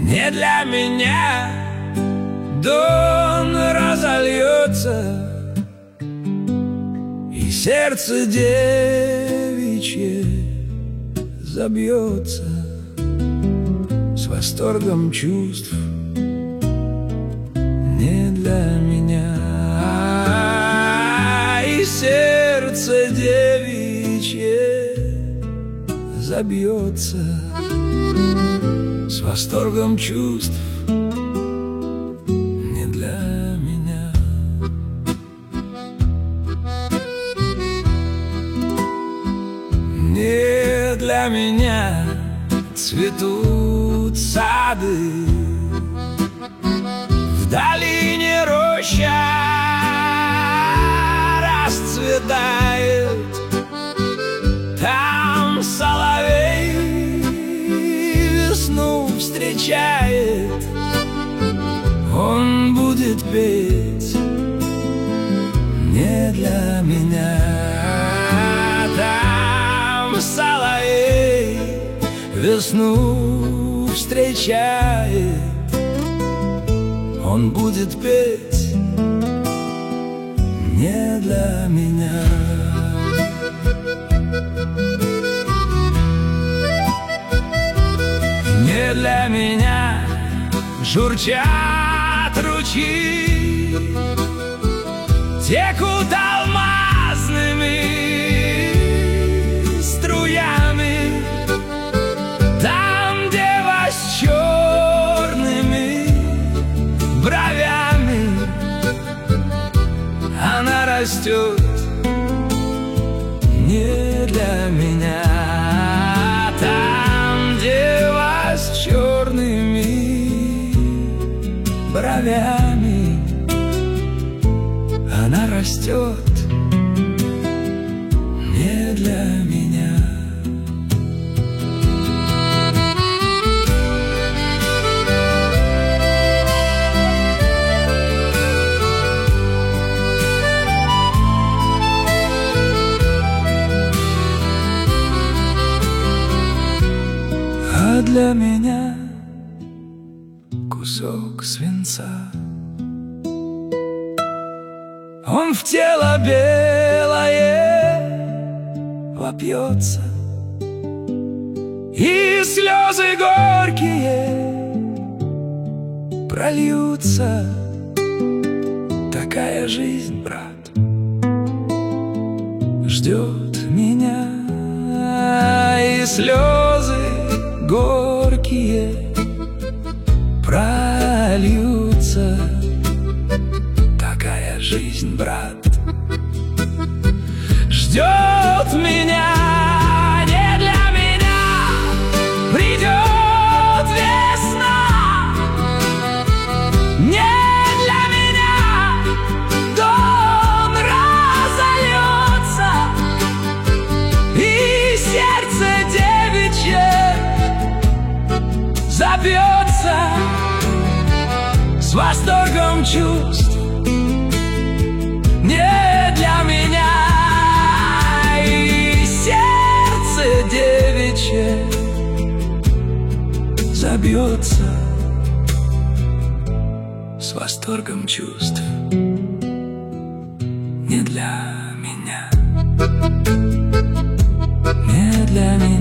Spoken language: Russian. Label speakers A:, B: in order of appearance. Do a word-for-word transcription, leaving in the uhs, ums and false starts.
A: Не для меня Дон разольется, и сердце девичье забьется с восторгом чувств. Не для меня, и сердце девичье забьется с восторгом чувств. Не для меня. Не для меня цветут сады, в долине роща расцветает, там соловей весну встречает. Он будет петь не для меня. Там соловей весну встречает. Он будет петь не для меня. Не для меня журчат ручьи, текут алмазными струями. Там дева с черными бровями, она растет не для меня. Там дева с черными бровями, она растет не для меня. А для меня кусок свинца, он в тело белое вопьется, и слезы горькие прольются. Такая жизнь, брат, ждет меня, и слезы горькие прольются. Такая жизнь, брат, ждет меня. Не для меня придет весна, не для меня Дон разольется, и сердце девичье забьется с восторгом чувств. Не для меня, и сердце девичье забьется с восторгом чувств. Не для меня, не для меня.